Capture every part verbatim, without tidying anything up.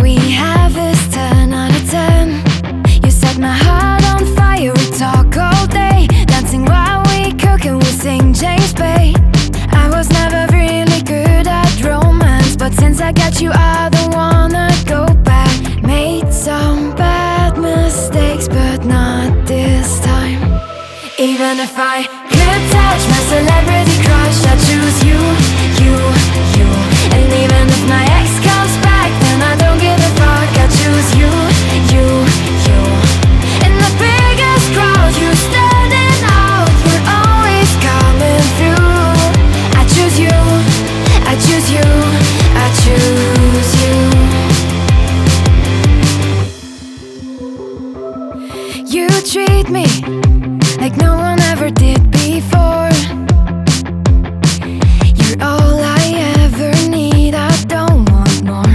we have is ten out of ten. You set my heart on fire, we talk all day, dancing while we cook and we sing James Bay. I was never really good at romance, but since I got you I don't wanna go back. Made some bad mistakes, but not this time. Even if I could touch my celebrity crush, I choose you, you, you. And even if my ex comes back, then I don't give a fuck. I choose you, you, you. In the biggest crowd, you standing out, you're always coming through. I choose you, I choose you, I choose you. You treat me like no one ever did before. You're all I ever need, I don't want more.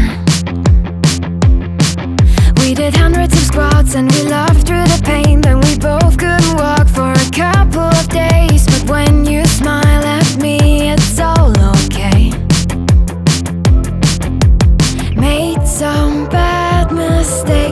We did hundreds of squats and we laughed through the pain. Then we both couldn't walk for a couple of days, but when you smile at me, it's all okay. Made some bad mistakes,